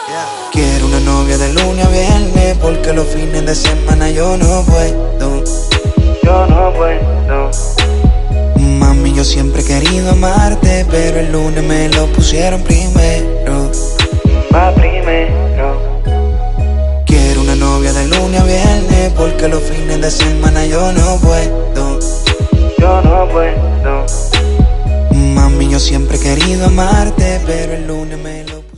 Quiero una novia de lunes a viernes, porque los fines de semana yo no puedo. Mami, yo siempre he querido amarte, pero el lunes me lo pusieron primero. Quiero una novia de lunes a viernes, porque los fines de semana yo no puedo. Mami, yo siempre he querido amarte, pero el lunes me lo pusieron.